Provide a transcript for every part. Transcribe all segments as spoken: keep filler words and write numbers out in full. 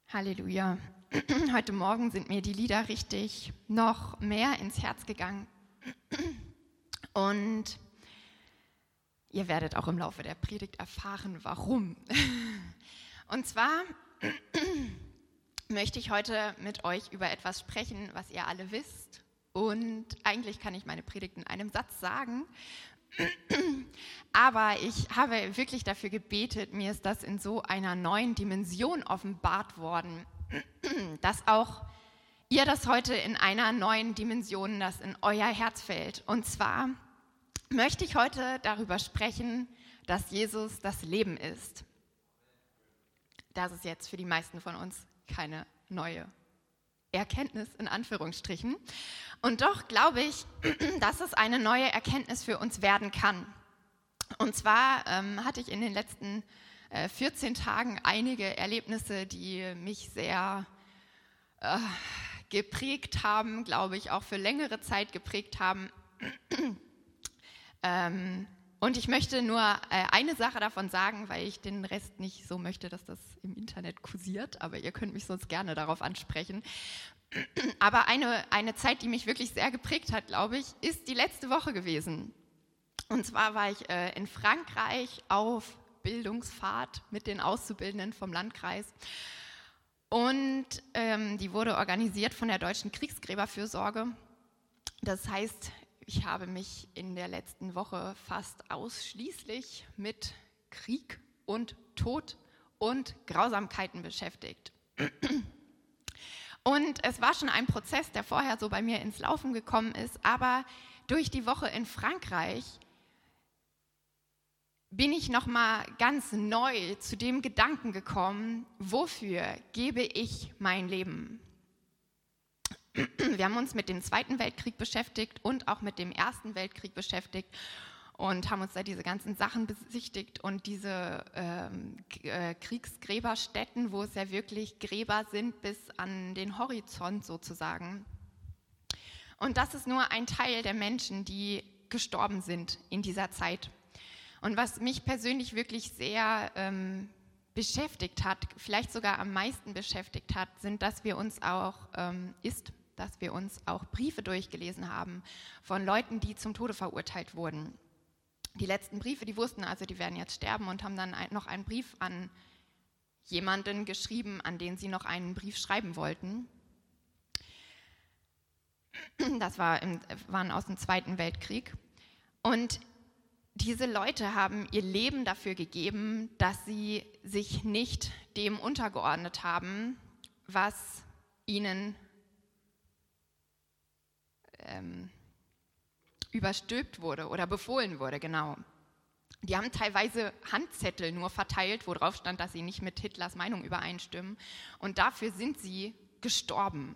Halleluja. Heute Morgen sind mir die Lieder richtig noch mehr ins Herz gegangen. Und ihr werdet auch im Laufe der Predigt erfahren, warum. Und zwar möchte ich heute mit euch über etwas sprechen, was ihr alle wisst. Und eigentlich kann ich meine Predigt in einem Satz sagen. Aber ich habe wirklich dafür gebetet, mir ist das in so einer neuen Dimension offenbart worden, dass auch ihr das heute in einer neuen Dimension, das in euer Herz fällt. Und zwar möchte ich heute darüber sprechen, dass Jesus das Leben ist. Das ist jetzt für die meisten von uns keine neue Erkenntnis in Anführungsstrichen. Und doch glaube ich, dass es eine neue Erkenntnis für uns werden kann. Und zwar ähm, hatte ich in den letzten äh, vierzehn Tagen einige Erlebnisse, die mich sehr äh, geprägt haben, glaube ich, auch für längere Zeit geprägt haben. ähm, Und ich möchte nur äh, eine Sache davon sagen, weil ich den Rest nicht so möchte, dass das im Internet kursiert, aber ihr könnt mich sonst gerne darauf ansprechen. Aber eine, eine Zeit, die mich wirklich sehr geprägt hat, glaube ich, ist die letzte Woche gewesen. Und zwar war ich äh, in Frankreich auf Bildungsfahrt mit den Auszubildenden vom Landkreis. Und ähm, die wurde organisiert von der Deutschen Kriegsgräberfürsorge. Das heißt, ich habe mich in der letzten Woche fast ausschließlich mit Krieg und Tod und Grausamkeiten beschäftigt. Und es war schon ein Prozess, der vorher so bei mir ins Laufen gekommen ist, aber durch die Woche in Frankreich bin ich nochmal ganz neu zu dem Gedanken gekommen, wofür gebe ich mein Leben? Wir haben uns mit dem Zweiten Weltkrieg beschäftigt und auch mit dem Ersten Weltkrieg beschäftigt und haben uns da diese ganzen Sachen besichtigt und diese ähm, äh, Kriegsgräberstätten, wo es ja wirklich Gräber sind bis an den Horizont sozusagen. Und das ist nur ein Teil der Menschen, die gestorben sind in dieser Zeit. Und was mich persönlich wirklich sehr ähm, beschäftigt hat, vielleicht sogar am meisten beschäftigt hat, sind, dass wir uns auch, ähm, ist, dass wir uns auch Briefe durchgelesen haben von Leuten, die zum Tode verurteilt wurden. Die letzten Briefe, die wussten also, die werden jetzt sterben und haben dann ein, noch einen Brief an jemanden geschrieben, an den sie noch einen Brief schreiben wollten. Das war im, waren aus dem Zweiten Weltkrieg. Und diese Leute haben ihr Leben dafür gegeben, dass sie sich nicht dem untergeordnet haben, was ihnen ähm, überstülpt wurde oder befohlen wurde, genau. Die haben teilweise Handzettel nur verteilt, wo drauf stand, dass sie nicht mit Hitlers Meinung übereinstimmen. Und dafür sind sie gestorben.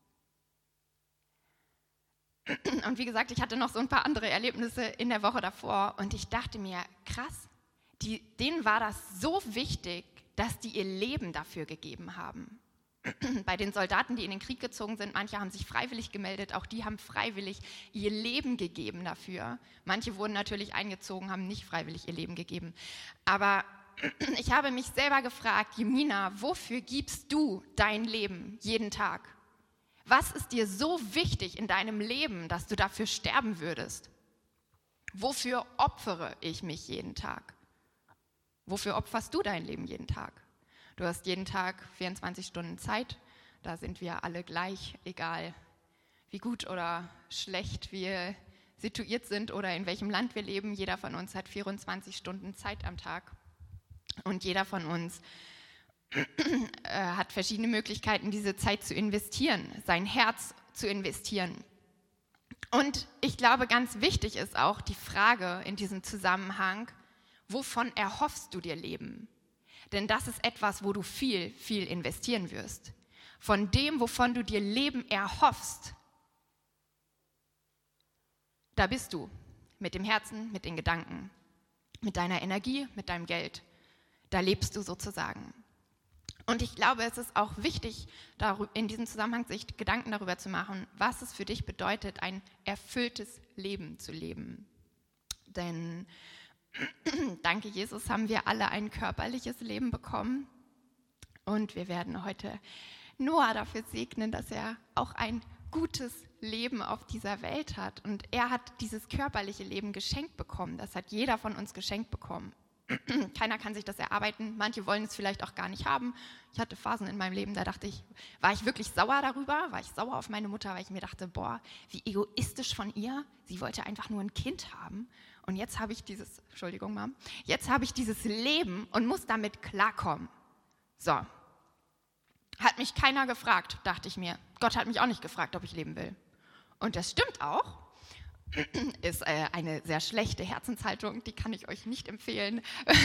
Und wie gesagt, ich hatte noch so ein paar andere Erlebnisse in der Woche davor und ich dachte mir, krass, die, denen war das so wichtig, dass die ihr Leben dafür gegeben haben. Bei den Soldaten, die in den Krieg gezogen sind, manche haben sich freiwillig gemeldet, auch die haben freiwillig ihr Leben gegeben dafür. Manche wurden natürlich eingezogen, haben nicht freiwillig ihr Leben gegeben. Aber ich habe mich selber gefragt, Jemina, wofür gibst du dein Leben jeden Tag? Was ist dir so wichtig in deinem Leben, dass du dafür sterben würdest? Wofür opfere ich mich jeden Tag? Wofür opferst du dein Leben jeden Tag? Du hast jeden Tag vierundzwanzig Stunden Zeit, da sind wir alle gleich, egal wie gut oder schlecht wir situiert sind oder in welchem Land wir leben. Jeder von uns hat vierundzwanzig Stunden Zeit am Tag und jeder von uns hat verschiedene Möglichkeiten, diese Zeit zu investieren, sein Herz zu investieren. Und ich glaube, ganz wichtig ist auch die Frage in diesem Zusammenhang, wovon erhoffst du dir Leben? Denn das ist etwas, wo du viel, viel investieren wirst. Von dem, wovon du dir Leben erhoffst, da bist du mit dem Herzen, mit den Gedanken, mit deiner Energie, mit deinem Geld. Da lebst du sozusagen. Und ich glaube, es ist auch wichtig, in diesem Zusammenhang sich Gedanken darüber zu machen, was es für dich bedeutet, ein erfülltes Leben zu leben. Denn danke Jesus haben wir alle ein körperliches Leben bekommen Und wir werden heute Noah dafür segnen, dass er auch ein gutes Leben auf dieser Welt hat. Und er hat dieses körperliche Leben geschenkt bekommen. Das hat jeder von uns geschenkt bekommen. Keiner kann sich das erarbeiten. Manche wollen es vielleicht auch gar nicht haben. Ich hatte Phasen in meinem Leben, da dachte ich, war ich wirklich sauer darüber, war ich sauer auf meine Mutter, weil ich mir dachte, boah, wie egoistisch von ihr. Sie wollte einfach nur ein Kind haben. Und jetzt habe ich dieses, Entschuldigung, Mom, jetzt habe ich dieses Leben und muss damit klarkommen. So. Hat mich keiner gefragt, dachte ich mir. Gott hat mich auch nicht gefragt, ob ich leben will. Und das stimmt auch. Ist äh, eine sehr schlechte Herzenshaltung, die kann ich euch nicht empfehlen.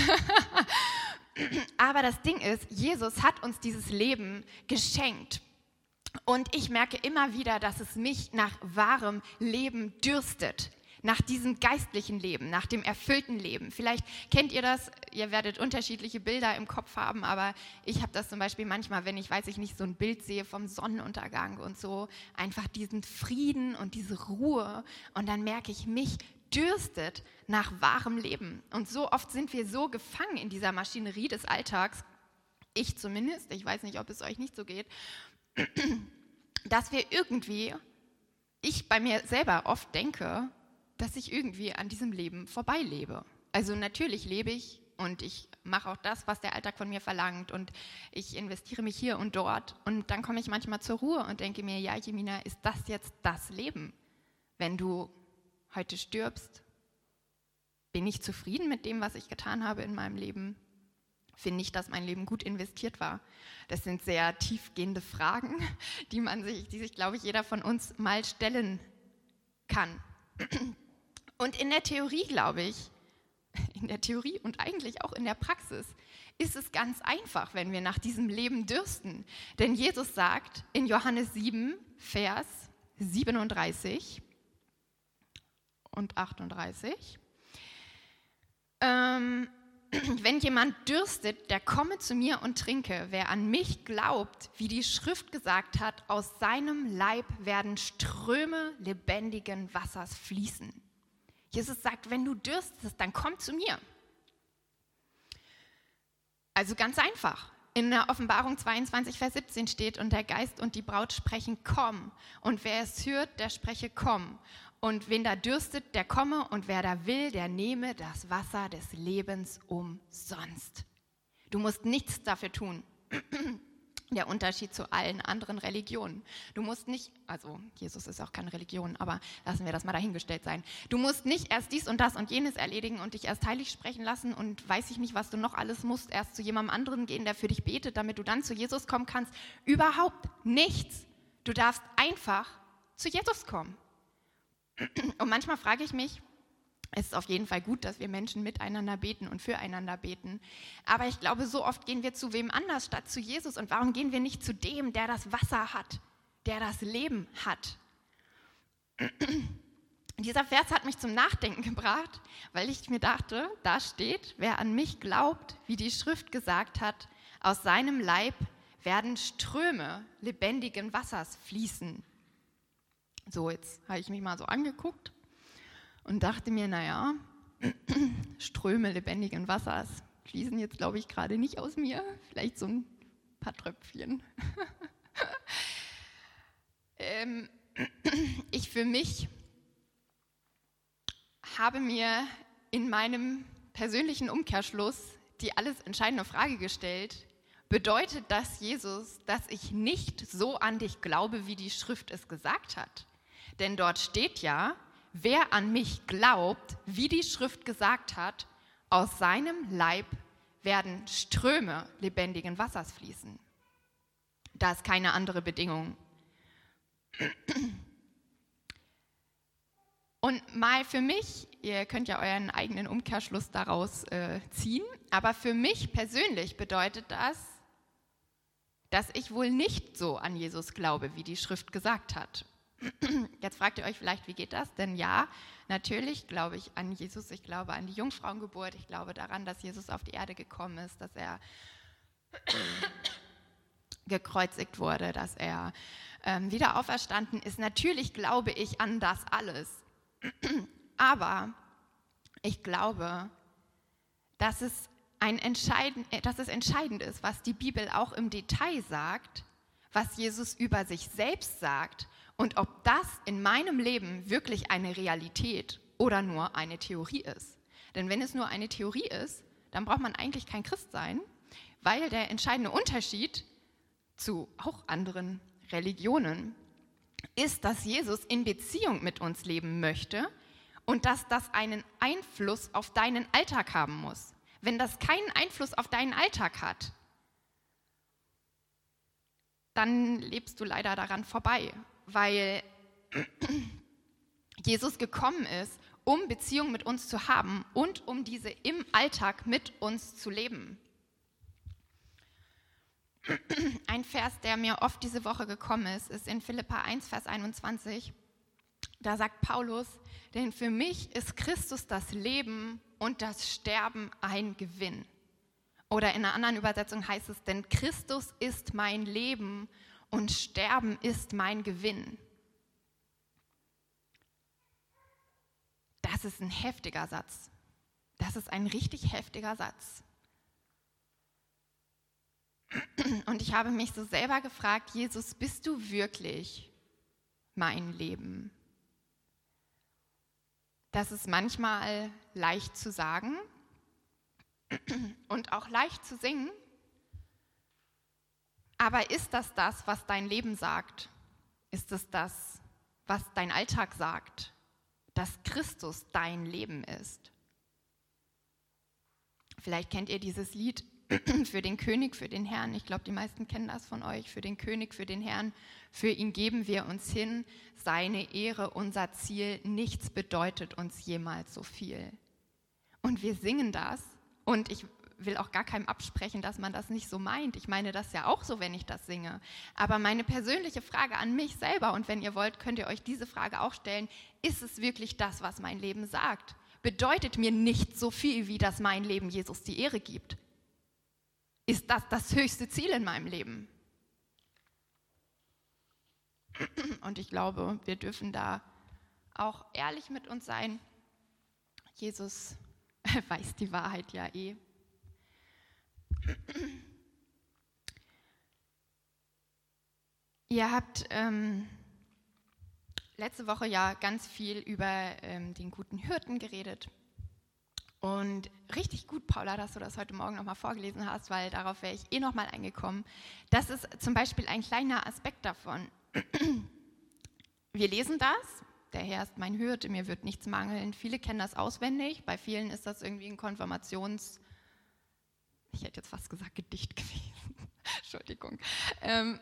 Aber das Ding ist, Jesus hat uns dieses Leben geschenkt. Und ich merke immer wieder, dass es mich nach wahrem Leben dürstet. Nach diesem geistlichen Leben, nach dem erfüllten Leben. Vielleicht kennt ihr das, ihr werdet unterschiedliche Bilder im Kopf haben, aber ich habe das zum Beispiel manchmal, wenn ich, weiß ich nicht, so ein Bild sehe vom Sonnenuntergang und so, einfach diesen Frieden und diese Ruhe und dann merke ich, mich dürstet nach wahrem Leben. Und so oft sind wir so gefangen in dieser Maschinerie des Alltags, ich zumindest, ich weiß nicht, ob es euch nicht so geht, dass wir irgendwie, ich bei mir selber oft denke, dass ich irgendwie an diesem Leben vorbeilebe. Also natürlich lebe ich und ich mache auch das, was der Alltag von mir verlangt und ich investiere mich hier und dort und dann komme ich manchmal zur Ruhe und denke mir, ja, Jemina, ist das jetzt das Leben? Wenn du heute stirbst, bin ich zufrieden mit dem, was ich getan habe in meinem Leben? Finde ich, dass mein Leben gut investiert war? Das sind sehr tiefgehende Fragen, die man sich, die sich, glaube ich, jeder von uns mal stellen kann. Und in der Theorie, glaube ich, in der Theorie und eigentlich auch in der Praxis, ist es ganz einfach, wenn wir nach diesem Leben dürsten. Denn Jesus sagt in Johannes sieben, Vers siebenunddreißig und achtunddreißig, ähm, wenn jemand dürstet, der komme zu mir und trinke. Wer an mich glaubt, wie die Schrift gesagt hat, aus seinem Leib werden Ströme lebendigen Wassers fließen. Jesus sagt, wenn du dürstest, dann komm zu mir. Also ganz einfach. In der Offenbarung zweiundzwanzig, Vers siebzehn steht, und der Geist und die Braut sprechen, komm. Und wer es hört, der spreche, komm. Und wen da dürstet, der komme. Und wer da will, der nehme das Wasser des Lebens umsonst. Du musst nichts dafür tun. Der Unterschied zu allen anderen Religionen. Du musst nicht, also Jesus ist auch keine Religion, aber lassen wir das mal dahingestellt sein. Du musst nicht erst dies und das und jenes erledigen und dich erst heilig sprechen lassen und weiß ich nicht, was du noch alles musst, erst zu jemandem anderen gehen, der für dich betet, damit du dann zu Jesus kommen kannst. Überhaupt nichts. Du darfst einfach zu Jesus kommen. Und manchmal frage ich mich, es ist auf jeden Fall gut, dass wir Menschen miteinander beten und füreinander beten. Aber ich glaube, so oft gehen wir zu wem anders statt zu Jesus. Und warum gehen wir nicht zu dem, der das Wasser hat, der das Leben hat? Dieser Vers hat mich zum Nachdenken gebracht, weil ich mir dachte, da steht, wer an mich glaubt, wie die Schrift gesagt hat, aus seinem Leib werden Ströme lebendigen Wassers fließen. So, jetzt habe ich mich mal so angeguckt. Und dachte mir, naja, Ströme lebendigen Wassers fließen jetzt, glaube ich, gerade nicht aus mir. Vielleicht so ein paar Tröpfchen. ähm, ich für mich habe mir in meinem persönlichen Umkehrschluss die alles entscheidende Frage gestellt, bedeutet das, Jesus, dass ich nicht so an dich glaube, wie die Schrift es gesagt hat? Denn dort steht ja, wer an mich glaubt, wie die Schrift gesagt hat, aus seinem Leib werden Ströme lebendigen Wassers fließen. Da ist keine andere Bedingung. Und mal für mich, ihr könnt ja euren eigenen Umkehrschluss daraus äh, ziehen, aber für mich persönlich bedeutet das, dass ich wohl nicht so an Jesus glaube, wie die Schrift gesagt hat. Jetzt fragt ihr euch vielleicht, wie geht das? Denn ja, natürlich glaube ich an Jesus, ich glaube an die Jungfrauengeburt, ich glaube daran, dass Jesus auf die Erde gekommen ist, dass er gekreuzigt wurde, dass er ähm, wieder auferstanden ist. Natürlich glaube ich an das alles. Aber ich glaube, dass es ein entscheidend, dass es entscheidend ist, was die Bibel auch im Detail sagt, was Jesus über sich selbst sagt und ob das in meinem Leben wirklich eine Realität oder nur eine Theorie ist. Denn wenn es nur eine Theorie ist, dann braucht man eigentlich kein Christ sein, weil der entscheidende Unterschied zu auch anderen Religionen ist, dass Jesus in Beziehung mit uns leben möchte und dass das einen Einfluss auf deinen Alltag haben muss. Wenn das keinen Einfluss auf deinen Alltag hat, dann lebst du leider daran vorbei, weil Jesus gekommen ist, um Beziehung mit uns zu haben und um diese im Alltag mit uns zu leben. Ein Vers, der mir oft diese Woche gekommen ist, ist in Philipper eins, Vers einundzwanzig. Da sagt Paulus, denn für mich ist Christus das Leben und das Sterben ein Gewinn. Oder in einer anderen Übersetzung heißt es, denn Christus ist mein Leben und Sterben ist mein Gewinn. Das ist ein heftiger Satz. Das ist ein richtig heftiger Satz. Und ich habe mich so selber gefragt, Jesus, bist du wirklich mein Leben? Das ist manchmal leicht zu sagen und auch leicht zu singen. Aber ist das das, was dein Leben sagt? Ist es das, was dein Alltag sagt? Dass Christus dein Leben ist? Vielleicht kennt ihr dieses Lied für den König, für den Herrn. Ich glaube, die meisten kennen das von euch. Für den König, für den Herrn. Für ihn geben wir uns hin. Seine Ehre, unser Ziel. Nichts bedeutet uns jemals so viel. Und wir singen das. Und ich will auch gar keinem absprechen, dass man das nicht so meint. Ich meine das ja auch so, wenn ich das singe. Aber meine persönliche Frage an mich selber, und wenn ihr wollt, könnt ihr euch diese Frage auch stellen, ist es wirklich das, was mein Leben sagt? Bedeutet mir nicht so viel, wie dass mein Leben Jesus die Ehre gibt? Ist das das höchste Ziel in meinem Leben? Und ich glaube, wir dürfen da auch ehrlich mit uns sein. Jesus weiß die Wahrheit ja eh. Ihr habt ähm, letzte Woche ja ganz viel über ähm, den guten Hirten geredet. Und richtig gut, Paula, dass du das heute Morgen nochmal vorgelesen hast, weil darauf wäre ich eh nochmal eingekommen. Das ist zum Beispiel ein kleiner Aspekt davon. Wir lesen das, der Herr ist mein Hirte, mir wird nichts mangeln. Viele kennen das auswendig, bei vielen ist das irgendwie ein Konfirmations-, ich hätte jetzt fast gesagt Gedicht gewesen, Entschuldigung. Ähm,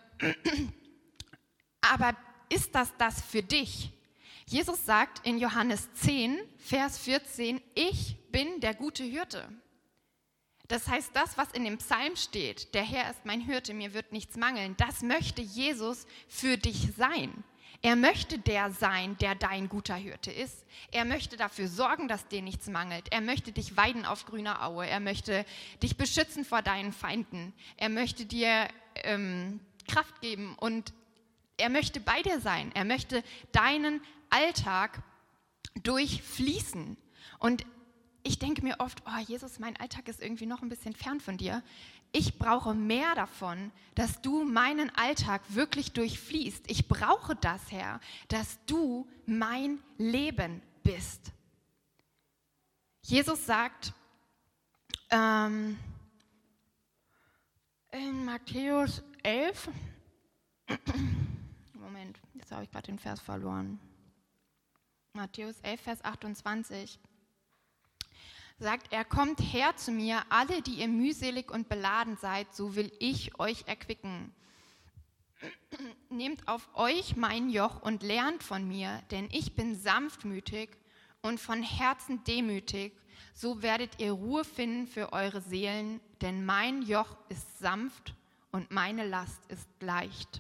aber ist das das für dich? Jesus sagt in Johannes zehn, Vers vierzehn, ich bin der gute Hirte. Das heißt, das, was in dem Psalm steht, der Herr ist mein Hirte, mir wird nichts mangeln, das möchte Jesus für dich sein. Er möchte der sein, der dein guter Hirte ist. Er möchte dafür sorgen, dass dir nichts mangelt. Er möchte dich weiden auf grüner Aue. Er möchte dich beschützen vor deinen Feinden. Er möchte dir ähm, Kraft geben und er möchte bei dir sein. Er möchte deinen Alltag durchfließen. Und ich denke mir oft, oh Jesus, mein Alltag ist irgendwie noch ein bisschen fern von dir. Ich brauche mehr davon, dass du meinen Alltag wirklich durchfließt. Ich brauche das, Herr, dass du mein Leben bist. Jesus sagt ähm, in Matthäus elf, Moment, jetzt habe ich gerade den Vers verloren. Matthäus elf, Vers achtundzwanzig. Sagt er, kommt her zu mir, alle, die ihr mühselig und beladen seid, so will ich euch erquicken. Nehmt auf euch mein Joch und lernt von mir, denn ich bin sanftmütig und von Herzen demütig, so werdet ihr Ruhe finden für eure Seelen, denn mein Joch ist sanft und meine Last ist leicht.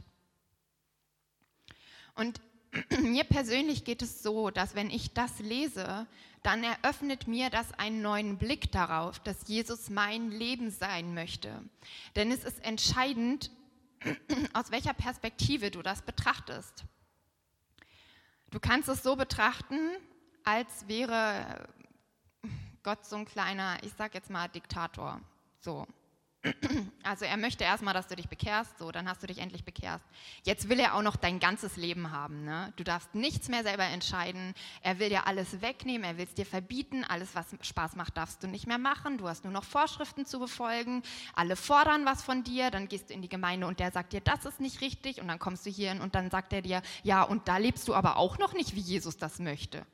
Und mir persönlich geht es so, dass wenn ich das lese, dann eröffnet mir das einen neuen Blick darauf, dass Jesus mein Leben sein möchte. Denn es ist entscheidend, aus welcher Perspektive du das betrachtest. Du kannst es so betrachten, als wäre Gott so ein kleiner, ich sag jetzt mal Diktator. So. Also er möchte erstmal, dass du dich bekehrst, so, dann hast du dich endlich bekehrt. Jetzt will er auch noch dein ganzes Leben haben, ne? Du darfst nichts mehr selber entscheiden. Er will dir alles wegnehmen, er will es dir verbieten. Alles, was Spaß macht, darfst du nicht mehr machen. Du hast nur noch Vorschriften zu befolgen. Alle fordern was von dir, dann gehst du in die Gemeinde und der sagt dir, das ist nicht richtig. Und dann kommst du hier hin und dann sagt er dir, ja, und da lebst du aber auch noch nicht, wie Jesus das möchte.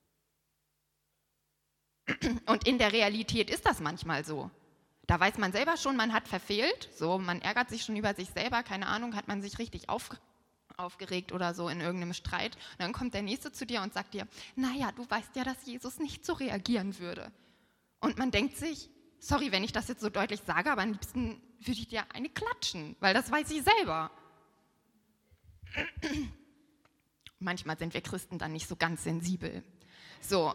Und in der Realität ist das manchmal so. Da weiß man selber schon, man hat verfehlt, so, man ärgert sich schon über sich selber, keine Ahnung, hat man sich richtig auf, aufgeregt oder so in irgendeinem Streit. Und dann kommt der Nächste zu dir und sagt dir, naja, du weißt ja, dass Jesus nicht so reagieren würde. Und man denkt sich, sorry, wenn ich das jetzt so deutlich sage, aber am liebsten würde ich dir eine klatschen, weil das weiß ich selber. Manchmal sind wir Christen dann nicht so ganz sensibel. So.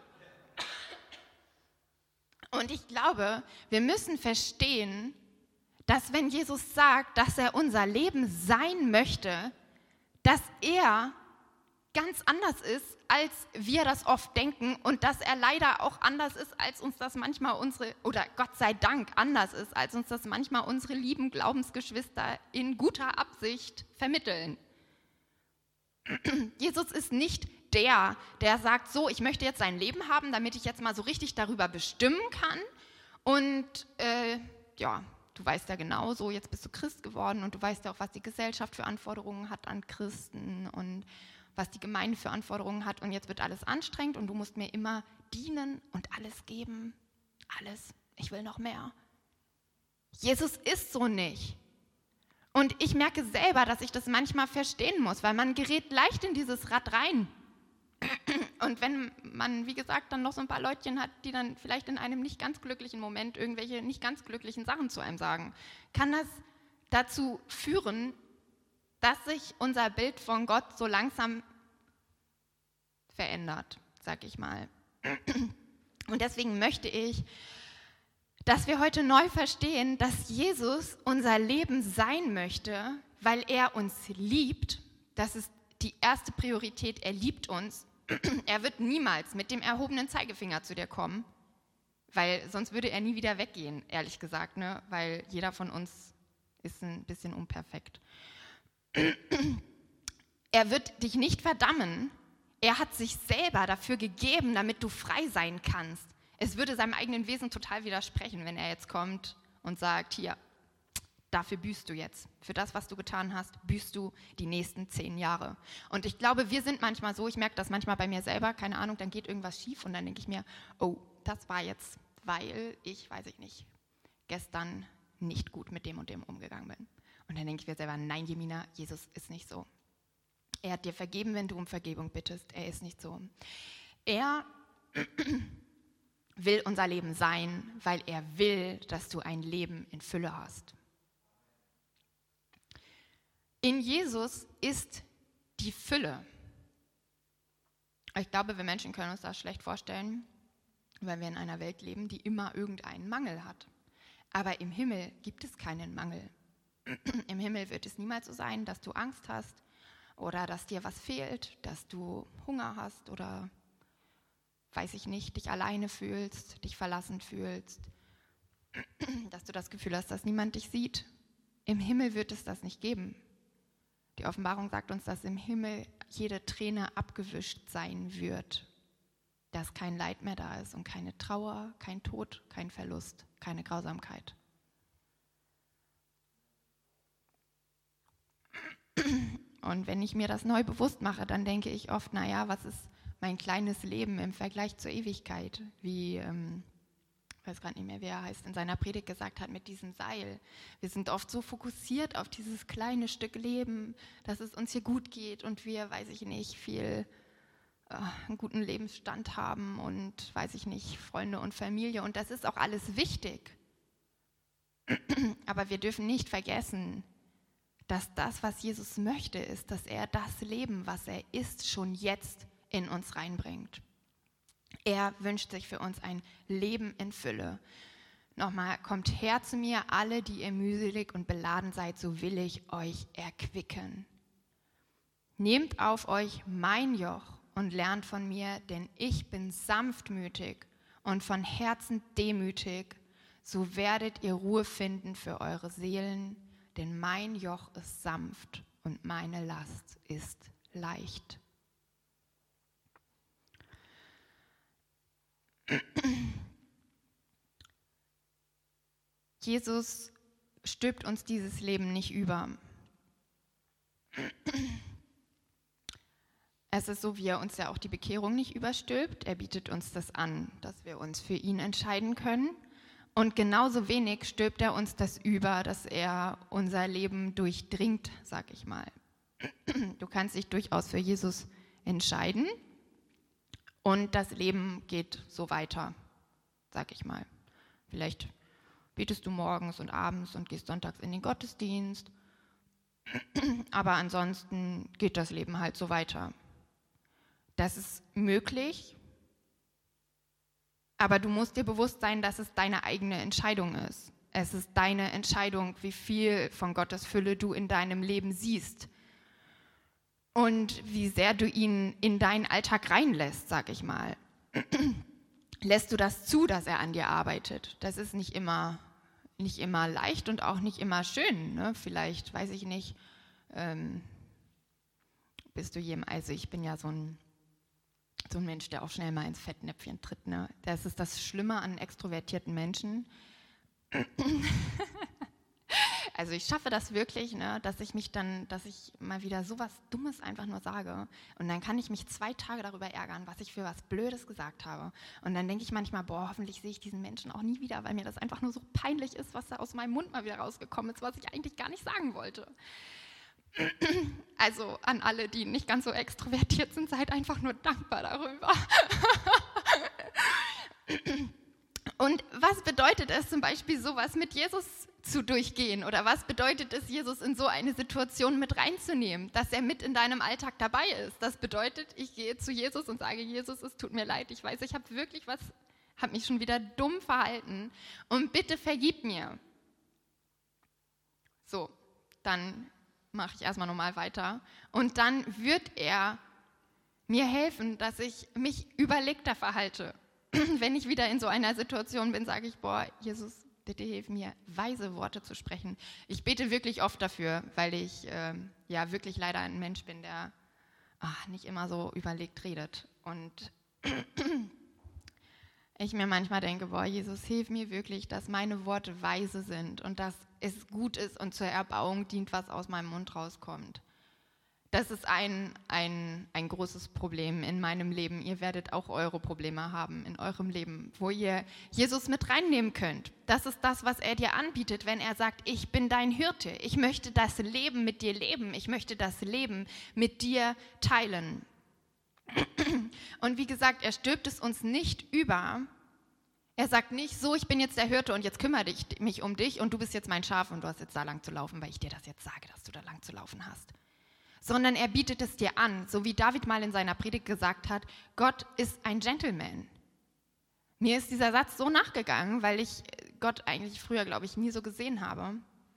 Und ich glaube, wir müssen verstehen, dass wenn Jesus sagt, dass er unser Leben sein möchte, dass er ganz anders ist, als wir das oft denken und dass er leider auch anders ist, als uns das manchmal unsere, oder Gott sei Dank anders ist, als uns das manchmal unsere lieben Glaubensgeschwister in guter Absicht vermitteln. Jesus ist nicht der, der sagt, so, ich möchte jetzt sein Leben haben, damit ich jetzt mal so richtig darüber bestimmen kann. Und äh, ja, du weißt ja genau, so, jetzt bist du Christ geworden und du weißt ja auch, was die Gesellschaft für Anforderungen hat an Christen und was die Gemeinde für Anforderungen hat. Und jetzt wird alles anstrengend und du musst mir immer dienen und alles geben. Alles. Ich will noch mehr. Jesus ist so nicht. Und ich merke selber, dass ich das manchmal verstehen muss, weil man gerät leicht in dieses Rad rein. Und wenn man, wie gesagt, dann noch so ein paar Leutchen hat, die dann vielleicht in einem nicht ganz glücklichen Moment irgendwelche nicht ganz glücklichen Sachen zu einem sagen, kann das dazu führen, dass sich unser Bild von Gott so langsam verändert, sag ich mal. Und deswegen möchte ich, dass wir heute neu verstehen, dass Jesus unser Leben sein möchte, weil er uns liebt. Das ist die erste Priorität, er liebt uns. Er wird niemals mit dem erhobenen Zeigefinger zu dir kommen, weil sonst würde er nie wieder weggehen, ehrlich gesagt, ne? Weil jeder von uns ist ein bisschen unperfekt. Er wird dich nicht verdammen, er hat sich selber dafür gegeben, damit du frei sein kannst. Es würde seinem eigenen Wesen total widersprechen, wenn er jetzt kommt und sagt, hier, dafür büßt du jetzt. Für das, was du getan hast, büßt du die nächsten zehn Jahre. Und ich glaube, wir sind manchmal so, ich merke das manchmal bei mir selber, keine Ahnung, dann geht irgendwas schief und dann denke ich mir, oh, das war jetzt, weil ich, weiß ich nicht, gestern nicht gut mit dem und dem umgegangen bin. Und dann denke ich mir selber, nein, Jemina, Jesus ist nicht so. Er hat dir vergeben, wenn du um Vergebung bittest. Er ist nicht so. Er will unser Leben sein, weil er will, dass du ein Leben in Fülle hast. In Jesus ist die Fülle. Ich glaube, wir Menschen können uns das schlecht vorstellen, weil wir in einer Welt leben, die immer irgendeinen Mangel hat. Aber im Himmel gibt es keinen Mangel. Im Himmel wird es niemals so sein, dass du Angst hast oder dass dir was fehlt, dass du Hunger hast oder, weiß ich nicht, dich alleine fühlst, dich verlassen fühlst, dass du das Gefühl hast, dass niemand dich sieht. Im Himmel wird es das nicht geben. Die Offenbarung sagt uns, dass im Himmel jede Träne abgewischt sein wird, dass kein Leid mehr da ist und keine Trauer, kein Tod, kein Verlust, keine Grausamkeit. Und wenn ich mir das neu bewusst mache, dann denke ich oft, naja, was ist mein kleines Leben im Vergleich zur Ewigkeit? Wie, ähm, ich weiß gerade nicht mehr, wie er heißt, in seiner Predigt gesagt hat mit diesem Seil. Wir sind oft so fokussiert auf dieses kleine Stück Leben, dass es uns hier gut geht und wir, weiß ich nicht, viel äh, einen guten Lebensstand haben und, weiß ich nicht, Freunde und Familie. Und das ist auch alles wichtig. Aber wir dürfen nicht vergessen, dass das, was Jesus möchte, ist, dass er das Leben, was er ist, schon jetzt in uns reinbringt. Er wünscht sich für uns ein Leben in Fülle. Nochmal, kommt her zu mir, alle, die ihr mühselig und beladen seid, so will ich euch erquicken. Nehmt auf euch mein Joch und lernt von mir, denn ich bin sanftmütig und von Herzen demütig. so werdet ihr Ruhe finden für eure Seelen, denn mein Joch ist sanft und meine Last ist leicht. Jesus stülpt uns dieses Leben nicht über. Es ist so, wie er uns ja auch die Bekehrung nicht überstülpt. Er bietet uns das an, dass wir uns für ihn entscheiden können. Und genauso wenig stülpt er uns das über, dass er unser Leben durchdringt, sag ich mal. Du kannst dich durchaus für Jesus entscheiden und das Leben geht so weiter, sag ich mal. Vielleicht betest du morgens und abends und gehst sonntags in den Gottesdienst, aber ansonsten geht das Leben halt so weiter. Das ist möglich, aber du musst dir bewusst sein, dass es deine eigene Entscheidung ist. Es ist deine Entscheidung, wie viel von Gottes Fülle du in deinem Leben siehst und wie sehr du ihn in deinen Alltag reinlässt, sag ich mal. Lässt du das zu, dass er an dir arbeitet? Das ist nicht immer, nicht immer leicht und auch nicht immer schön. Ne? Vielleicht, weiß ich nicht, ähm, bist du jemand, also ich bin ja so ein So ein Mensch, der auch schnell mal ins Fettnäpfchen tritt. Ne? Das ist das Schlimme an extrovertierten Menschen. Also ich schaffe das wirklich, ne, dass ich mich dann, dass ich mal wieder so was Dummes einfach nur sage. Und dann kann ich mich zwei Tage darüber ärgern, was ich für was Blödes gesagt habe. Und dann denke ich manchmal, boah, hoffentlich sehe ich diesen Menschen auch nie wieder, weil mir das einfach nur so peinlich ist, was da aus meinem Mund mal wieder rausgekommen ist, was ich eigentlich gar nicht sagen wollte. Also an alle, die nicht ganz so extrovertiert sind, seid einfach nur dankbar darüber. Und was bedeutet es zum Beispiel, sowas mit Jesus zu durchgehen? Oder was bedeutet es, Jesus in so eine Situation mit reinzunehmen, dass er mit in deinem Alltag dabei ist? Das bedeutet, ich gehe zu Jesus und sage, Jesus, es tut mir leid, ich weiß, ich habe wirklich was, habe mich schon wieder dumm verhalten und bitte vergib mir. So, dann mache ich erstmal normal weiter. Und dann wird er mir helfen, dass ich mich überlegter verhalte. Wenn ich wieder in so einer Situation bin, sage ich, boah, Jesus, bitte hilf mir, weise Worte zu sprechen. Ich bete wirklich oft dafür, weil ich äh, ja wirklich leider ein Mensch bin, der ach, nicht immer so überlegt redet. Und ich mir manchmal denke, boah, Jesus, hilf mir wirklich, dass meine Worte weise sind und dass es gut ist und zur Erbauung dient, was aus meinem Mund rauskommt. Das ist ein, ein, ein großes Problem in meinem Leben. Ihr werdet auch eure Probleme haben in eurem Leben, wo ihr Jesus mit reinnehmen könnt. Das ist das, was er dir anbietet, wenn er sagt, ich bin dein Hirte. Ich möchte das Leben mit dir leben. Ich möchte das Leben mit dir teilen. Und wie gesagt, er stülpt es uns nicht über. Er sagt nicht, so, ich bin jetzt der Hirte und jetzt kümmere ich mich um dich und du bist jetzt mein Schaf und du hast jetzt da lang zu laufen, weil ich dir das jetzt sage, dass du da lang zu laufen hast. Sondern er bietet es dir an, so wie David mal in seiner Predigt gesagt hat, Gott ist ein Gentleman. Mir ist dieser Satz so nachgegangen, weil ich Gott eigentlich früher, glaube ich, nie so gesehen habe.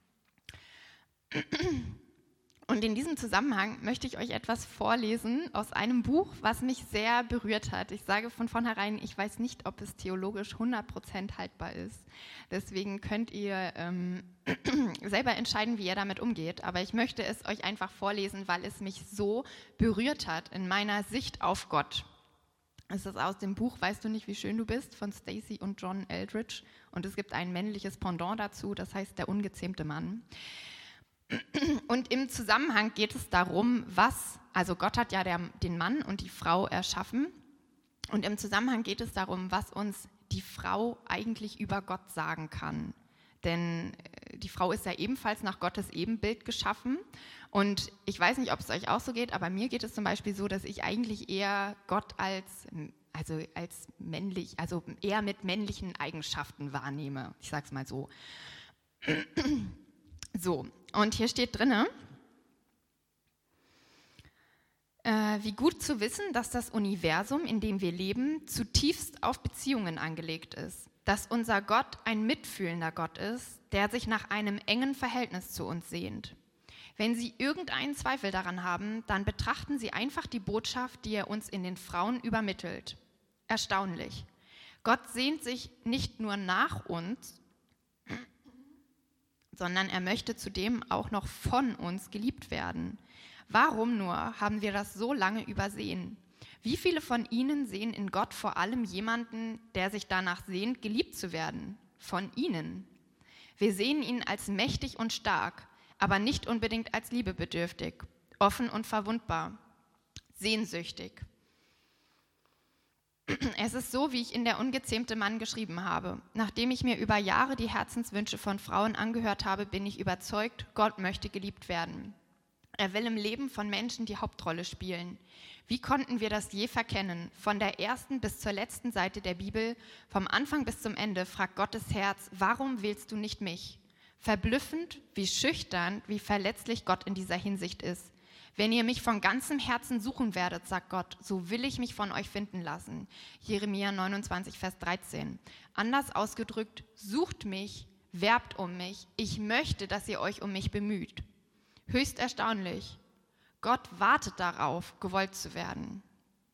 Und in diesem Zusammenhang möchte ich euch etwas vorlesen aus einem Buch, was mich sehr berührt hat. Ich sage von vornherein, ich weiß nicht, ob es theologisch hundert Prozent haltbar ist. Deswegen könnt ihr ähm, selber entscheiden, wie ihr damit umgeht. Aber ich möchte es euch einfach vorlesen, weil es mich so berührt hat in meiner Sicht auf Gott. Es ist aus dem Buch Weißt du nicht, wie schön du bist von Stacy und John Eldridge. Und es gibt ein männliches Pendant dazu, das heißt Der ungezähmte Mann. Und im Zusammenhang geht es darum, was, also Gott hat ja der, den Mann und die Frau erschaffen. Und im Zusammenhang geht es darum, was uns die Frau eigentlich über Gott sagen kann. Denn die Frau ist ja ebenfalls nach Gottes Ebenbild geschaffen. Und ich weiß nicht, ob es euch auch so geht, aber mir geht es zum Beispiel so, dass ich eigentlich eher Gott als, also als männlich, also eher mit männlichen Eigenschaften wahrnehme. Ich sage es mal so. So, und hier steht drinne, äh, wie gut zu wissen, dass das Universum, in dem wir leben, zutiefst auf Beziehungen angelegt ist. Dass unser Gott ein mitfühlender Gott ist, der sich nach einem engen Verhältnis zu uns sehnt. Wenn Sie irgendeinen Zweifel daran haben, dann betrachten Sie einfach die Botschaft, die er uns in den Frauen übermittelt. Erstaunlich. Gott sehnt sich nicht nur nach uns, sondern er möchte zudem auch noch von uns geliebt werden. Warum nur haben wir das so lange übersehen? Wie viele von Ihnen sehen in Gott vor allem jemanden, der sich danach sehnt, geliebt zu werden? Von Ihnen. Wir sehen ihn als mächtig und stark, aber nicht unbedingt als liebebedürftig, offen und verwundbar, sehnsüchtig. Es ist so, wie ich in Der ungezähmte Mann geschrieben habe. Nachdem ich mir über Jahre die Herzenswünsche von Frauen angehört habe, bin ich überzeugt, Gott möchte geliebt werden. Er will im Leben von Menschen die Hauptrolle spielen. Wie konnten wir das je verkennen? Von der ersten bis zur letzten Seite der Bibel, vom Anfang bis zum Ende, fragt Gottes Herz, warum wählst du nicht mich? Verblüffend, wie schüchtern, wie verletzlich Gott in dieser Hinsicht ist. Wenn ihr mich von ganzem Herzen suchen werdet, sagt Gott, so will ich mich von euch finden lassen. Jeremia neunundzwanzig, Vers dreizehn. Anders ausgedrückt, sucht mich, werbt um mich. Ich möchte, dass ihr euch um mich bemüht. Höchst erstaunlich. Gott wartet darauf, gewollt zu werden.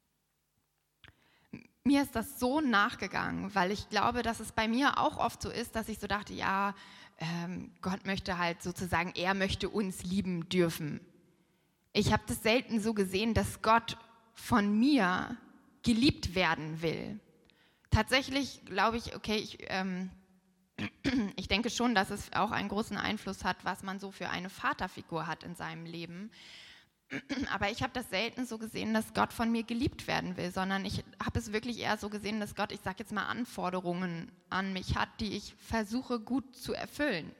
Mir ist das so nachgegangen, weil ich glaube, dass es bei mir auch oft so ist, dass ich so dachte, ja, ähm, Gott möchte halt sozusagen, er möchte uns lieben dürfen. Ich habe das selten so gesehen, dass Gott von mir geliebt werden will. Tatsächlich glaube ich, okay, ich, ähm, ich denke schon, dass es auch einen großen Einfluss hat, was man so für eine Vaterfigur hat in seinem Leben. Aber ich habe das selten so gesehen, dass Gott von mir geliebt werden will, sondern ich habe es wirklich eher so gesehen, dass Gott, ich sage jetzt mal, Anforderungen an mich hat, die ich versuche gut zu erfüllen.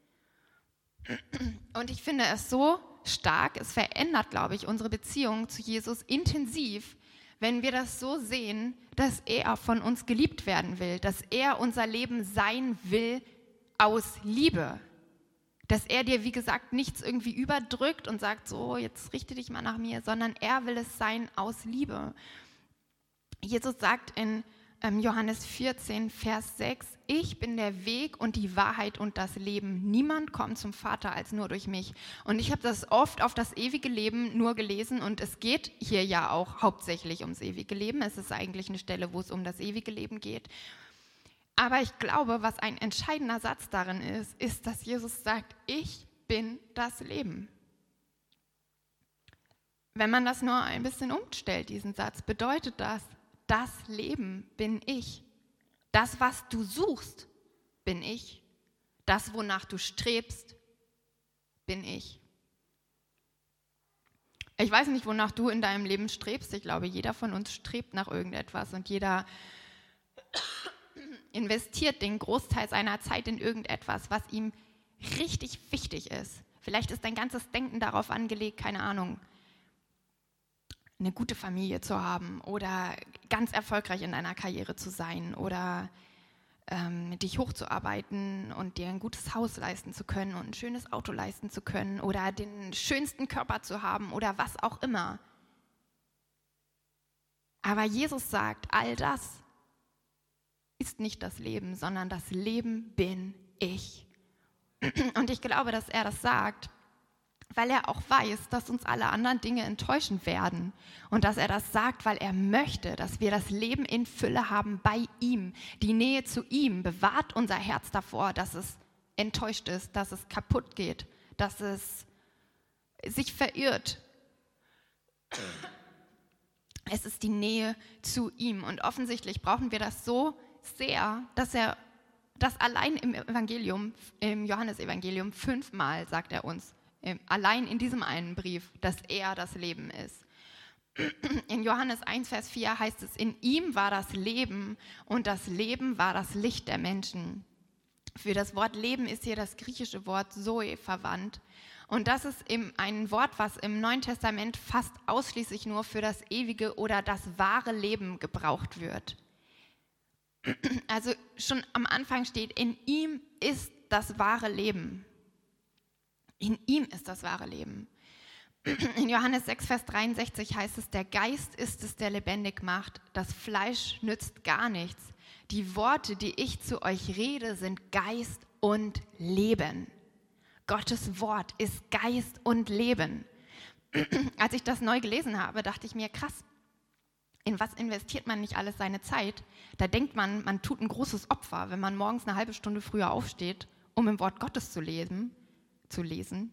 Und ich finde es so stark, es verändert, glaube ich, unsere Beziehung zu Jesus intensiv, wenn wir das so sehen, dass er von uns geliebt werden will, dass er unser Leben sein will aus Liebe. Dass er dir, wie gesagt, nichts irgendwie überdrückt und sagt, so, jetzt richte dich mal nach mir, sondern er will es sein aus Liebe. Jesus sagt in ähm, Johannes vierzehn, Vers sechs, ich bin der Weg und die Wahrheit und das Leben. Niemand kommt zum Vater als nur durch mich. Und ich habe das oft auf das ewige Leben nur gelesen und es geht hier ja auch hauptsächlich ums ewige Leben. Es ist eigentlich eine Stelle, wo es um das ewige Leben geht. Aber ich glaube, was ein entscheidender Satz darin ist, ist, dass Jesus sagt, ich bin das Leben. Wenn man das nur ein bisschen umstellt, diesen Satz, bedeutet das, das Leben bin ich. Das, was du suchst, bin ich. Das, wonach du strebst, bin ich. Ich weiß nicht, wonach du in deinem Leben strebst. Ich glaube, jeder von uns strebt nach irgendetwas und jeder investiert den Großteil seiner Zeit in irgendetwas, was ihm richtig wichtig ist. Vielleicht ist dein ganzes Denken darauf angelegt, keine Ahnung, eine gute Familie zu haben oder ganz erfolgreich in deiner Karriere zu sein oder ähm, dich hochzuarbeiten und dir ein gutes Haus leisten zu können und ein schönes Auto leisten zu können oder den schönsten Körper zu haben oder was auch immer. Aber Jesus sagt, all das ist nicht das Leben, sondern das Leben bin ich. Und ich glaube, dass er das sagt, weil er auch weiß, dass uns alle anderen Dinge enttäuschen werden. Und dass er das sagt, weil er möchte, dass wir das Leben in Fülle haben bei ihm. Die Nähe zu ihm bewahrt unser Herz davor, dass es enttäuscht ist, dass es kaputt geht, dass es sich verirrt. Es ist die Nähe zu ihm. Und offensichtlich brauchen wir das so sehr, dass er das allein im Evangelium, im Johannesevangelium fünfmal sagt er uns, allein in diesem einen Brief, dass er das Leben ist. In Johannes eins, Vers vier heißt es, in ihm war das Leben und das Leben war das Licht der Menschen. Für das Wort Leben ist hier das griechische Wort Zoe verwandt. Und das ist eben ein Wort, was im Neuen Testament fast ausschließlich nur für das ewige oder das wahre Leben gebraucht wird. Also schon am Anfang steht, in ihm ist das wahre Leben. In ihm ist das wahre Leben. In Johannes sechs, Vers dreiundsechzig heißt es, der Geist ist es, der lebendig macht. Das Fleisch nützt gar nichts. Die Worte, die ich zu euch rede, sind Geist und Leben. Gottes Wort ist Geist und Leben. Als ich das neu gelesen habe, dachte ich mir, krass, in was investiert man nicht alles seine Zeit? Da denkt man, man tut ein großes Opfer, wenn man morgens eine halbe Stunde früher aufsteht, um im Wort Gottes zu lesen, zu lesen.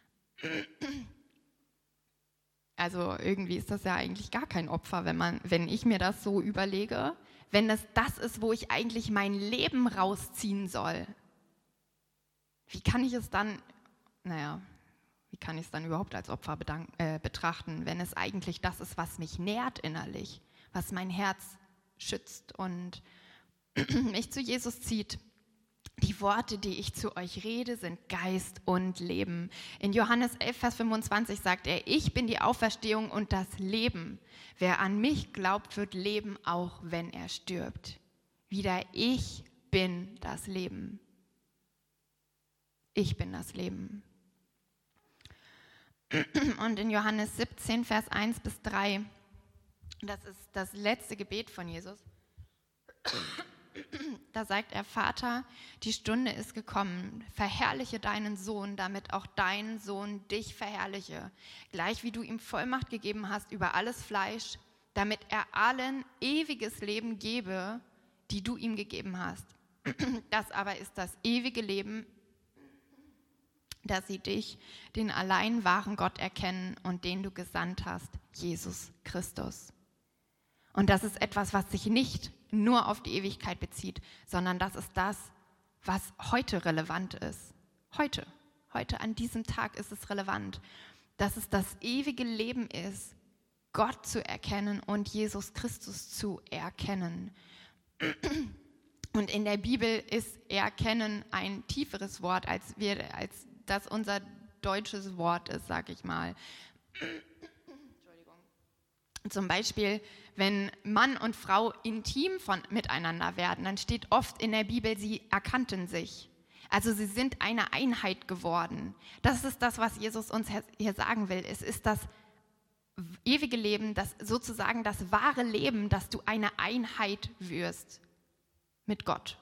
Also irgendwie ist das ja eigentlich gar kein Opfer, wenn man, wenn ich mir das so überlege, wenn es das ist, wo ich eigentlich mein Leben rausziehen soll. Wie kann ich es dann, naja, wie kann ich es dann überhaupt als Opfer bedank, äh, betrachten, wenn es eigentlich das ist, was mich nährt innerlich, was mein Herz schützt und mich zu Jesus zieht. Die Worte, die ich zu euch rede, sind Geist und Leben. In Johannes elf, Vers fünfundzwanzig sagt er, ich bin die Auferstehung und das Leben. Wer an mich glaubt, wird leben, auch wenn er stirbt. Wieder ich bin das Leben. Ich bin das Leben. Und in Johannes siebzehn, Vers eins bis drei, das ist das letzte Gebet von Jesus, da sagt er, Vater, die Stunde ist gekommen, verherrliche deinen Sohn, damit auch dein Sohn dich verherrliche, gleich wie du ihm Vollmacht gegeben hast über alles Fleisch, damit er allen ewiges Leben gebe, die du ihm gegeben hast. Das aber ist das ewige Leben, dass sie dich, den allein wahren Gott, erkennen und den du gesandt hast, Jesus Christus. Und das ist etwas, was sich nicht nur auf die Ewigkeit bezieht, sondern das ist das, was heute relevant ist. Heute, heute an diesem Tag ist es relevant, dass es das ewige Leben ist, Gott zu erkennen und Jesus Christus zu erkennen. Und in der Bibel ist erkennen ein tieferes Wort, als, wir, als das unser deutsches Wort ist, sag ich mal. Entschuldigung. Zum Beispiel, wenn Mann und Frau intim von, miteinander werden, dann steht oft in der Bibel, sie erkannten sich. Also sie sind eine Einheit geworden. Das ist das, was Jesus uns hier sagen will. Es ist das ewige Leben, das sozusagen das wahre Leben, dass du eine Einheit wirst mit Gott,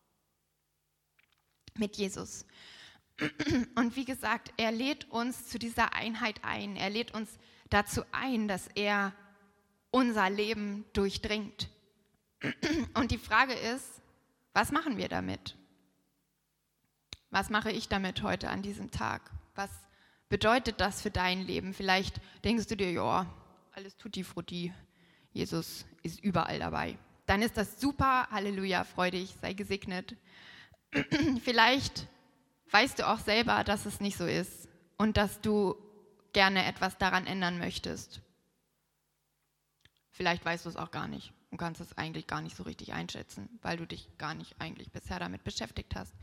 mit Jesus. Und wie gesagt, er lädt uns zu dieser Einheit ein. Er lädt uns dazu ein, dass er unser Leben durchdringt. Und die Frage ist, was machen wir damit? Was mache ich damit heute an diesem Tag? Was bedeutet das für dein Leben? Vielleicht denkst du dir, ja, alles tutti frutti, Jesus ist überall dabei. Dann ist das super, Halleluja, freu dich, sei gesegnet. Vielleicht weißt du auch selber, dass es nicht so ist und dass du gerne etwas daran ändern möchtest. Vielleicht weißt du es auch gar nicht und kannst es eigentlich gar nicht so richtig einschätzen, weil du dich gar nicht eigentlich bisher damit beschäftigt hast.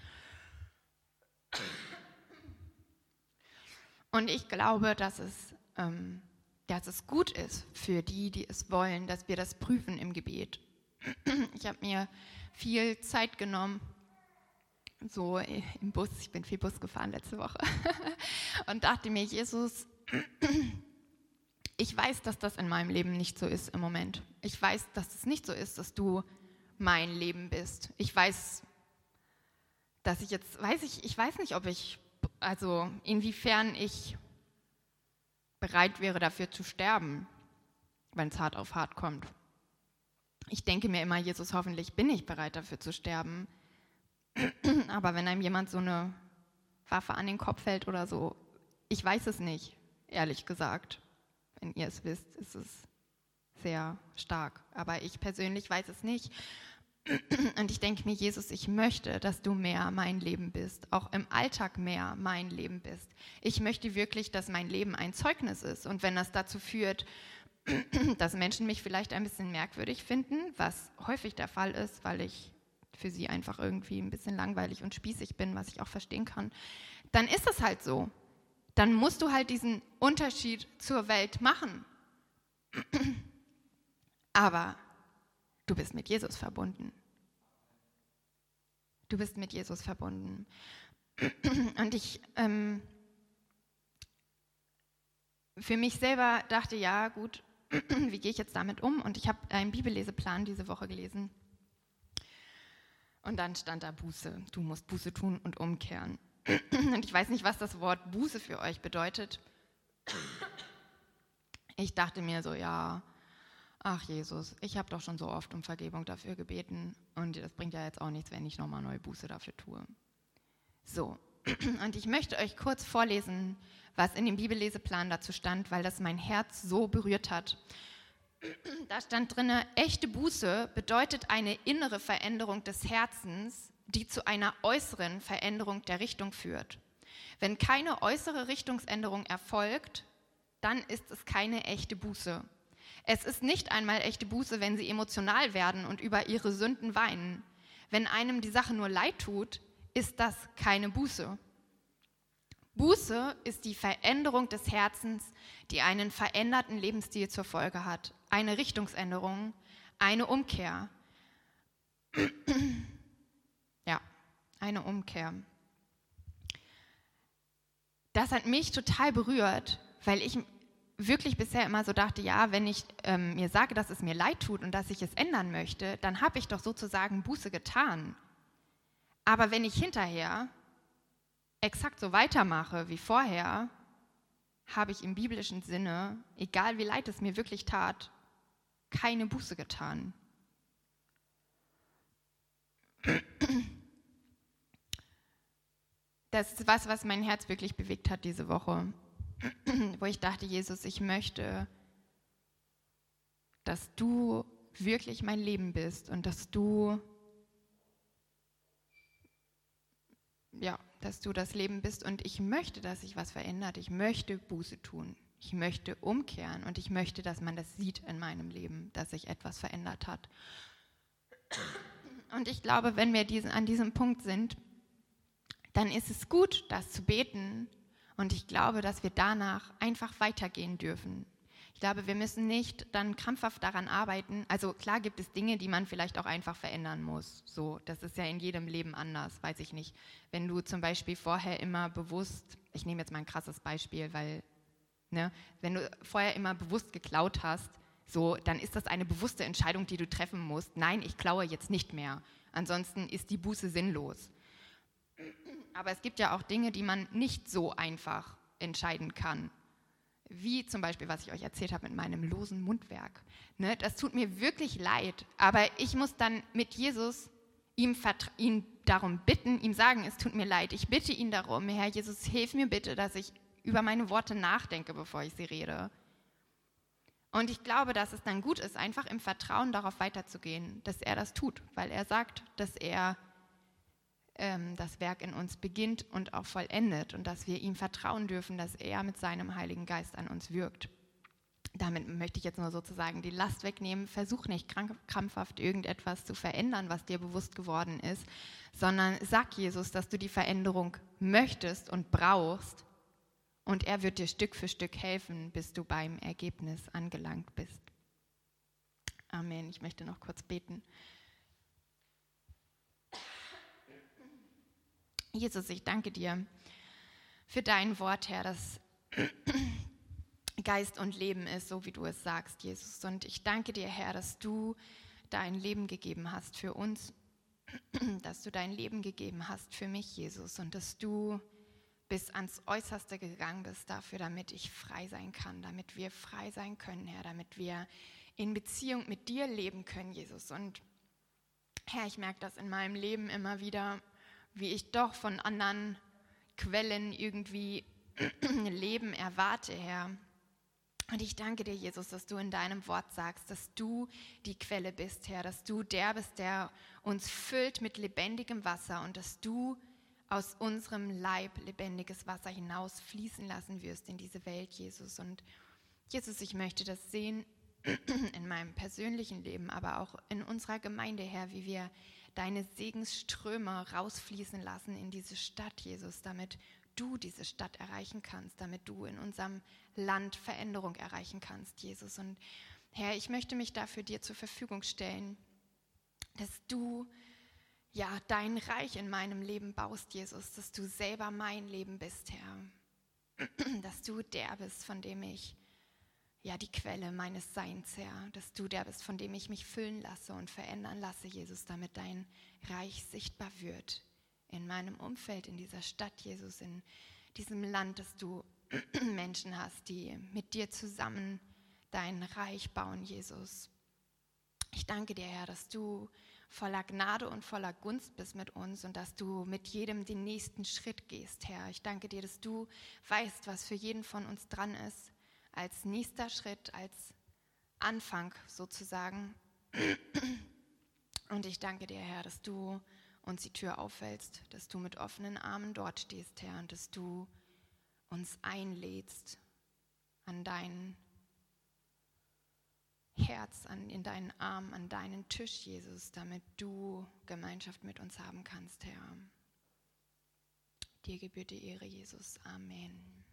Und ich glaube, dass es, ähm, dass es gut ist für die, die es wollen, dass wir das prüfen im Gebet. Ich habe mir viel Zeit genommen, so im Bus, ich bin viel Bus gefahren letzte Woche und dachte mir, Jesus, ich weiß, dass das in meinem Leben nicht so ist im Moment. Ich weiß, dass es nicht so ist, dass du mein Leben bist. Ich weiß, dass ich jetzt, weiß ich, ich weiß nicht, ob ich, also inwiefern ich bereit wäre, dafür zu sterben, wenn es hart auf hart kommt. Ich denke mir immer, Jesus, hoffentlich bin ich bereit, dafür zu sterben. Aber wenn einem jemand so eine Waffe an den Kopf hält oder so, ich weiß es nicht, ehrlich gesagt. Wenn ihr es wisst, ist es sehr stark. Aber ich persönlich weiß es nicht. Und ich denke mir, Jesus, ich möchte, dass du mehr mein Leben bist, auch im Alltag mehr mein Leben bist. Ich möchte wirklich, dass mein Leben ein Zeugnis ist. Und wenn das dazu führt, dass Menschen mich vielleicht ein bisschen merkwürdig finden, was häufig der Fall ist, weil ich für sie einfach irgendwie ein bisschen langweilig und spießig bin, was ich auch verstehen kann, dann ist es halt so. Dann musst du halt diesen Unterschied zur Welt machen. Aber du bist mit Jesus verbunden. Du bist mit Jesus verbunden. Und ich ähm, für mich selber dachte, ja gut, wie gehe ich jetzt damit um? Und ich habe einen Bibelleseplan diese Woche gelesen. Und dann stand da Buße. Du musst Buße tun und umkehren. Und ich weiß nicht, was das Wort Buße für euch bedeutet. Ich dachte mir so, ja, ach Jesus, ich habe doch schon so oft um Vergebung dafür gebeten und das bringt ja jetzt auch nichts, wenn ich nochmal neue Buße dafür tue. So, und ich möchte euch kurz vorlesen, was in dem Bibelleseplan dazu stand, weil das mein Herz so berührt hat. Da stand drin, echte Buße bedeutet eine innere Veränderung des Herzens, die zu einer äußeren Veränderung der Richtung führt. Wenn keine äußere Richtungsänderung erfolgt, dann ist es keine echte Buße. Es ist nicht einmal echte Buße, wenn sie emotional werden und über ihre Sünden weinen. Wenn einem die Sache nur leid tut, ist das keine Buße. Buße ist die Veränderung des Herzens, die einen veränderten Lebensstil zur Folge hat. Eine Richtungsänderung, eine Umkehr. Ja, eine Umkehr. Das hat mich total berührt, weil ich wirklich bisher immer so dachte, ja, wenn ich ähm, mir sage, dass es mir leid tut und dass ich es ändern möchte, dann habe ich doch sozusagen Buße getan. Aber wenn ich hinterher exakt so weitermache wie vorher, habe ich im biblischen Sinne, egal wie leid es mir wirklich tat, keine Buße getan. Das ist was, was mein Herz wirklich bewegt hat diese Woche, wo ich dachte, Jesus, ich möchte, dass du wirklich mein Leben bist und dass du, ja, dass du das Leben bist und ich möchte, dass sich was verändert. Ich möchte Buße tun. Ich möchte umkehren und ich möchte, dass man das sieht in meinem Leben, dass sich etwas verändert hat. Und ich glaube, wenn wir diesen, an diesem Punkt sind, dann ist es gut, das zu beten. Und ich glaube, dass wir danach einfach weitergehen dürfen. Ich glaube, wir müssen nicht dann krampfhaft daran arbeiten. Also klar gibt es Dinge, die man vielleicht auch einfach verändern muss. So, das ist ja in jedem Leben anders, weiß ich nicht. Wenn du zum Beispiel vorher immer bewusst, ich nehme jetzt mal ein krasses Beispiel, weil, ne, wenn du vorher immer bewusst geklaut hast, so, dann ist das eine bewusste Entscheidung, die du treffen musst. Nein, ich klaue jetzt nicht mehr. Ansonsten ist die Buße sinnlos. Aber es gibt ja auch Dinge, die man nicht so einfach entscheiden kann. Wie zum Beispiel, was ich euch erzählt habe mit meinem losen Mundwerk. Ne, das tut mir wirklich leid, aber ich muss dann mit Jesus ihm, vertra- ihn darum bitten, ihm sagen, es tut mir leid. Ich bitte ihn darum, Herr Jesus, hilf mir bitte, dass ich über meine Worte nachdenke, bevor ich sie rede. Und ich glaube, dass es dann gut ist, einfach im Vertrauen darauf weiterzugehen, dass er das tut, weil er sagt, dass er ähm, das Werk in uns beginnt und auch vollendet und dass wir ihm vertrauen dürfen, dass er mit seinem Heiligen Geist an uns wirkt. Damit möchte ich jetzt nur sozusagen die Last wegnehmen. Versuch nicht krampfhaft irgendetwas zu verändern, was dir bewusst geworden ist, sondern sag Jesus, dass du die Veränderung möchtest und brauchst. Und er wird dir Stück für Stück helfen, bis du beim Ergebnis angelangt bist. Amen. Ich möchte noch kurz beten. Jesus, ich danke dir für dein Wort, Herr, das Geist und Leben ist, so wie du es sagst, Jesus. Und ich danke dir, Herr, dass du dein Leben gegeben hast für uns, dass du dein Leben gegeben hast für mich, Jesus, und dass du bis ans Äußerste gegangen bist dafür, damit ich frei sein kann, damit wir frei sein können, Herr, damit wir in Beziehung mit dir leben können, Jesus. Und Herr, ich merke das in meinem Leben immer wieder, wie ich doch von anderen Quellen irgendwie Leben erwarte, Herr. Und ich danke dir, Jesus, dass du in deinem Wort sagst, dass du die Quelle bist, Herr, dass du der bist, der uns füllt mit lebendigem Wasser und dass du aus unserem Leib lebendiges Wasser hinausfließen lassen wirst in diese Welt, Jesus. Und Jesus, ich möchte das sehen in meinem persönlichen Leben, aber auch in unserer Gemeinde, Herr, wie wir deine Segensströme rausfließen lassen in diese Stadt, Jesus, damit du diese Stadt erreichen kannst, damit du in unserem Land Veränderung erreichen kannst, Jesus. Und Herr, ich möchte mich dafür dir zur Verfügung stellen, dass du ja dein Reich in meinem Leben baust, Jesus, dass du selber mein Leben bist, Herr, dass du der bist, von dem ich ja die Quelle meines Seins, Herr, dass du der bist, von dem ich mich füllen lasse und verändern lasse, Jesus, damit dein Reich sichtbar wird in meinem Umfeld, in dieser Stadt, Jesus, in diesem Land, dass du Menschen hast, die mit dir zusammen dein Reich bauen, Jesus. Ich danke dir, Herr, dass du voller Gnade und voller Gunst bist mit uns und dass du mit jedem den nächsten Schritt gehst, Herr. Ich danke dir, dass du weißt, was für jeden von uns dran ist, als nächster Schritt, als Anfang sozusagen. Und ich danke dir, Herr, dass du uns die Tür aufhältst, dass du mit offenen Armen dort stehst, Herr, und dass du uns einlädst an dein Herz, an, in deinen Arm, an deinen Tisch, Jesus, damit du Gemeinschaft mit uns haben kannst, Herr. Dir gebührt die Ehre, Jesus. Amen.